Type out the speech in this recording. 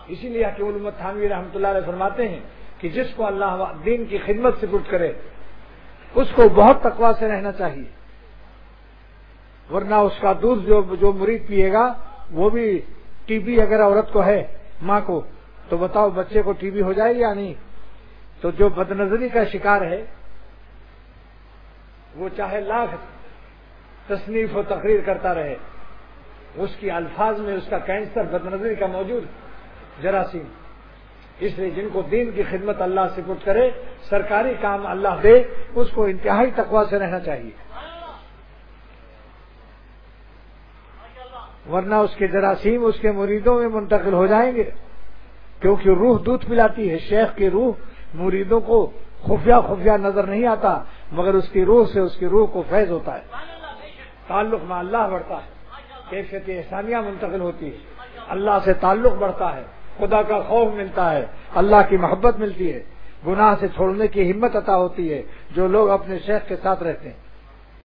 اسی لیے حکیم الامت تھانوی رحمۃ اللہ علیہ فرماتے ہیں کہ جس کو اللہ دین کی خدمت سے سپرد کرے اس کو بہت تقویٰ سے رہنا چاہیے، ورنہ اس کا دودھ جو مرید پیے گا وہ بھی ٹی بی اگر عورت کو ہے ماں کو تو بتاؤ بچے کو ٹی بی ہو جائے یا نہیں؟ تو جو بد نظری کا شکار ہے وہ چاہے لاکھ تصنیف و تقریر کرتا رہے، اس کی الفاظ میں اس کا کینسر بد نظری کا موجود جراثیم. اس لیے جن کو دین کی خدمت اللہ سے سپرد کرے، سرکاری کام اللہ دے، اس کو انتہائی تقویٰ سے رہنا چاہیے، ورنہ اس کے جراثیم اس کے مریدوں میں منتقل ہو جائیں گے. کیونکہ روح دودھ پلاتی ہے، شیخ کی روح مریدوں کو خفیہ نظر نہیں آتا، مگر اس کی روح سے اس کی روح کو فیض ہوتا ہے، تعلق میں اللہ بڑھتا ہے، کیفیت احسانیہ منتقل ہوتی ہے، اللہ سے تعلق بڑھتا ہے، خدا کا خوف ملتا ہے، اللہ کی محبت ملتی ہے، گناہ سے چھوڑنے کی ہمت عطا ہوتی ہے جو لوگ اپنے شیخ کے ساتھ رہتے ہیں.